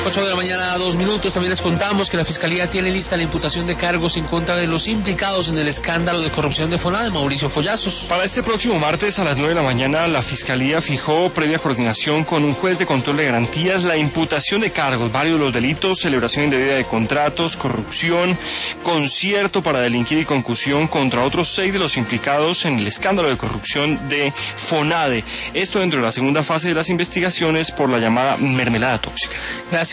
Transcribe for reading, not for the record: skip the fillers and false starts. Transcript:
8 de la mañana, 2 minutos. También les contamos que la Fiscalía tiene lista la imputación de cargos en contra de los implicados en el escándalo de corrupción de FONADE, Mauricio Follazos. Para este próximo martes a las 9 de la mañana, la Fiscalía fijó, previa coordinación con un juez de control de garantías, la imputación de cargos, varios de los delitos: celebración indebida de contratos, corrupción, concierto para delinquir y concusión contra otros 6 de los implicados en el escándalo de corrupción de FONADE. Esto dentro de la segunda fase de las investigaciones por la llamada mermelada tóxica. Gracias.